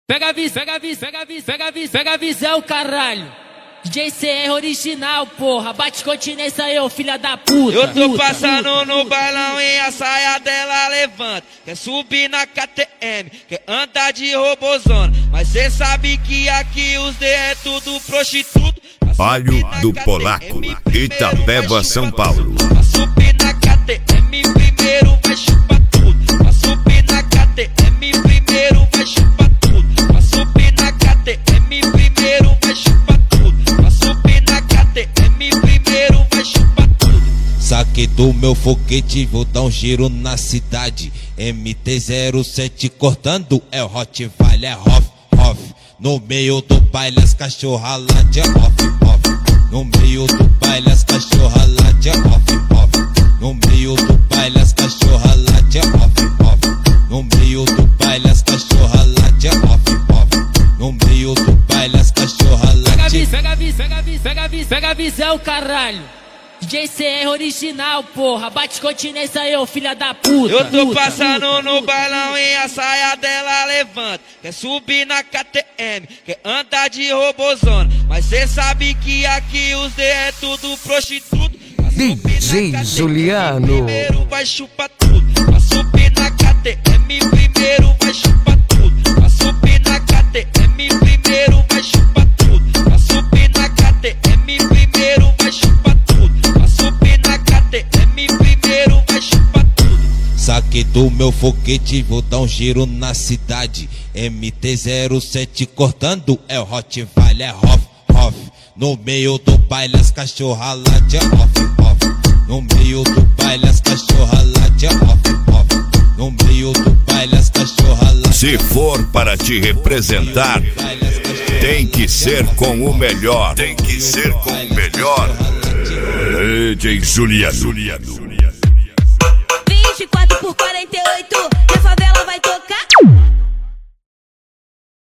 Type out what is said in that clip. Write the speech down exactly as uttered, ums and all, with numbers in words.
Pega a visão, pega a visão, pega a visão, pega a visão, pega a visão, caralho. D J C R original, porra. Bate continência aí, ô filha da puta. Eu tô puta, passando puta, no puta. bailão e a saia dela levanta. Quer subir na K T M, quer andar de robozona. Mas cê sabe que aqui os D é tudo prostituto. Palio do Polaco, Itapeva, São Paulo. Pra subir na K T M primeiro vai chupar tudo. Pra subir na K T M primeiro vai chupar tudo. Pra subir na K T M primeiro vai chupar tudo. Pra subir na K T M primeiro vai chupar tudo. Saquei do meu foguete, vou dar um giro na cidade. M T zero sete cortando, é o Rottweiler, é Hoff, Hoff. No meio do baile as cachorra lá de off, off. No meio do baile as cachorra lá de off, off. No meio do baile as cachorra lá de off, off. No meio do baile as cachorra lá de off, off. No meio do baile as cachorra lá de... Pega a visão, pega a visão, pega a visão, pega a visão, caralho. D J C R original, porra. Bate continência aí, ô filha da puta. Eu tô puta, passando puta, no puta, bailão puta. e a saia dela levanta. Quer subir na K T M, quer andar de robozona. Mas cê sabe que aqui os D é tudo prostituto. D J Juliano. Primeiro vai chupar tudo. Pra subir na K T M primeiro vai chupar tudo. Pra subir na K T M primeiro vai chupar tudo. Pra subir na K T M primeiro vai chupar tudo. Pra subir na K T M primeiro vai chupar tudo. Saquei do meu foguete, vou dar um giro na cidade. M T zero sete cortando, é o Rottweiler, é Hoff, Hoff. No meio do baile as cachorra lá de off, off. No meio do baile as cachorra lá de off, off. No meio do baile as cachorra lá de... Se for para te representar, tem que ser com o melhor. Tem que ser com o melhor. D J Juliano. vinte e quatro por quarenta e oito